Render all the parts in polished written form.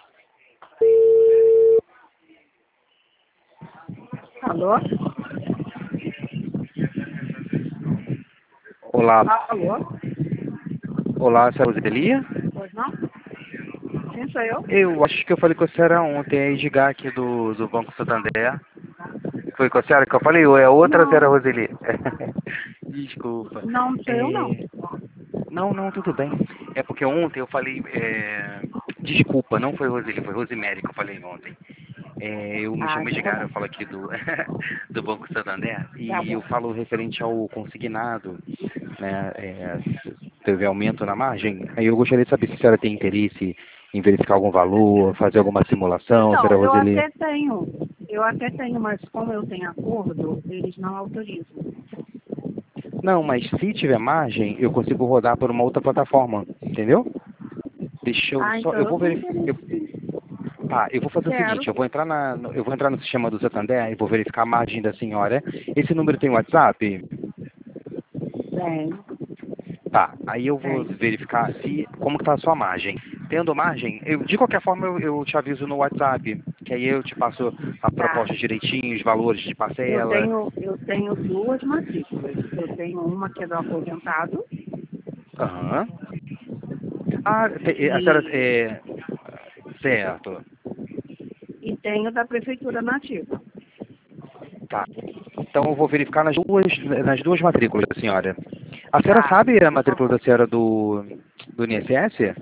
Alô? Olá, Alô? olá, senhora Roselia? Pois não? Quem sou eu? Eu acho que eu falei com a senhora ontem, é Edgar aqui do Banco Santander. Foi com a senhora que eu falei, ou é outra senhora Não, Roseli? Desculpa. não sou eu não. Não, não, tudo bem. É porque ontem eu falei, desculpa, não foi Roseli, foi Rosemary que eu falei ontem. Eu me Ah, chamo então tá Edgar, bom. eu falo aqui do Banco Santander Tá e eu bom. falo referente ao consignado, né? Teve aumento na margem. Aí eu gostaria de saber se a senhora tem interesse em verificar algum valor, fazer alguma simulação, Então, senhora Roseli. eu até tenho, mas como eu tenho acordo, eles não autorizam. Não, mas se tiver margem, eu consigo rodar por uma outra plataforma, entendeu? Deixa eu Ah, só, então eu eu vou tenho verificar. interesse sim. Tá, eu vou fazer o Quero. seguinte, eu vou entrar no sistema do Santander e vou verificar a margem da senhora. Esse número tem WhatsApp? Tenho, Tá, aí eu vou tenho. verificar se como está a sua margem. Tendo margem, de qualquer forma eu te aviso no WhatsApp, que aí eu te passo a Tá. proposta direitinho, os valores de Eu parcela. tenho, eu tenho duas matrículas. Eu tenho uma que é do aposentado Aham. Ah, a senhora, e, certo. e tenho da prefeitura nativa. Tá. Então eu vou verificar nas duas matrículas da senhora. A senhora Tá, sabe a por matrícula favor. da senhora do INSS?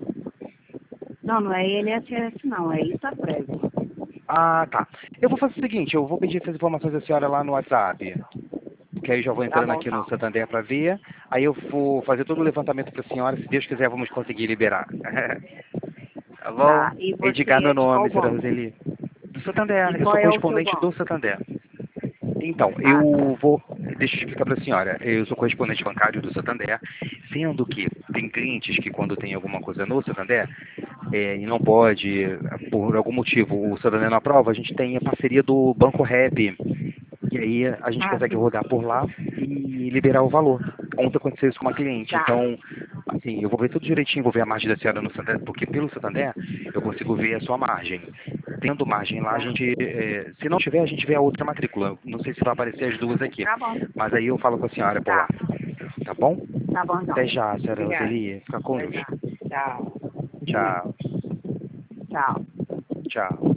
Não, não é INSS não, é Itapred. Ah, tá. Eu vou fazer o seguinte, eu vou pedir essas informações da senhora lá no WhatsApp, que aí eu já vou Tá entrando bom, aqui no então. Santander para ver, aí eu vou fazer todo o levantamento para a senhora, se Deus quiser vamos conseguir liberar. Tá bom? Tá, e você Edgar meu é de qual nome, senhora banco? Roseli. Do E Santander, eu qual sou é o seu correspondente do banco? Santander. Então, Ah, tá. eu vou. Deixa eu explicar para a senhora. Eu sou correspondente bancário do Santander, sendo que tem clientes que, quando tem alguma coisa no Santander, e não pode, por algum motivo, o Santander não aprova, a gente tem a parceria do Banco Rap. E aí a gente Ah, consegue sim. rodar por lá e liberar o valor. Ontem aconteceu isso com uma cliente. Tá, Então, assim, eu vou ver tudo direitinho, vou ver a margem da senhora no Santander, porque pelo Santander eu consigo ver a sua margem. Tendo margem lá, a tá. gente, se não tiver, a gente vê a outra matrícula. Não sei se vai aparecer as duas aqui, Tá bom. mas aí eu falo com a senhora por lá. Tá. Tá bom? Tá bom, então. Até já, senhora Obrigada. Roseli. Fica com Até Deus. já. Tchau. Tchau. Tchau. Tchau.